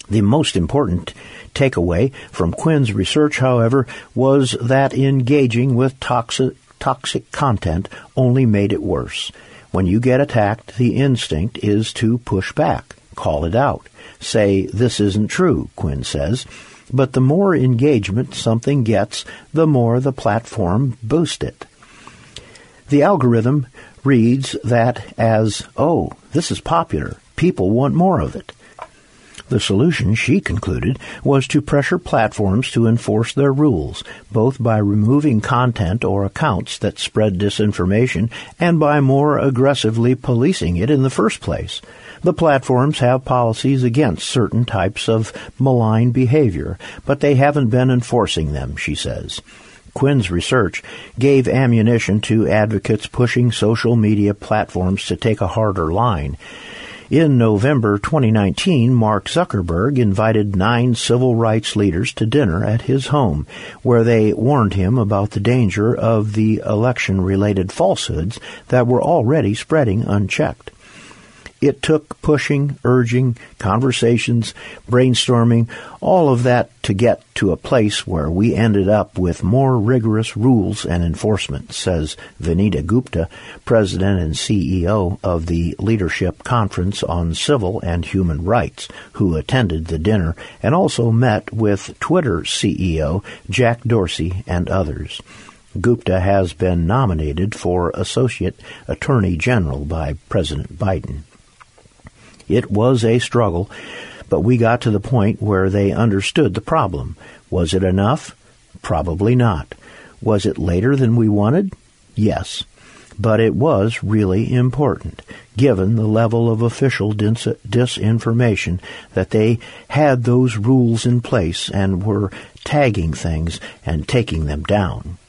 The most important takeaway from Quinn's research, however, was that engaging with toxic content only made it worse. When you get attacked, the instinct is to push back, call it out, say, "This isn't true," Quinn says. But the more engagement something gets, the more the platform boosts it. The algorithm reads that as, "Oh, this is popular. People want more of it." The solution, she concluded, was to pressure platforms to enforce their rules, both by removing content or accounts that spread disinformation and by more aggressively policing it in the first place. The platforms have policies against certain types of malign behavior, but they haven't been enforcing them, she says. Quinn's research gave ammunition to advocates pushing social media platforms to take a harder line. In November 2019, Mark Zuckerberg invited 9 civil rights leaders to dinner at his home, where they warned him about the danger of the election-related falsehoods that were already spreading unchecked. It took pushing, urging, conversations, brainstorming, all of that to get to a place where we ended up with more rigorous rules and enforcement, says Vinita Gupta, president and CEO of the Leadership Conference on Civil and Human Rights, who attended the dinner and also met with Twitter CEO Jack Dorsey and others. Gupta has been nominated for Associate Attorney General by President Biden. It was a struggle, but we got to the point where they understood the problem. Was it enough? Probably not. Was it later than we wanted? Yes. But it was really important, given the level of official disinformation, that they had those rules in place and were tagging things and taking them down.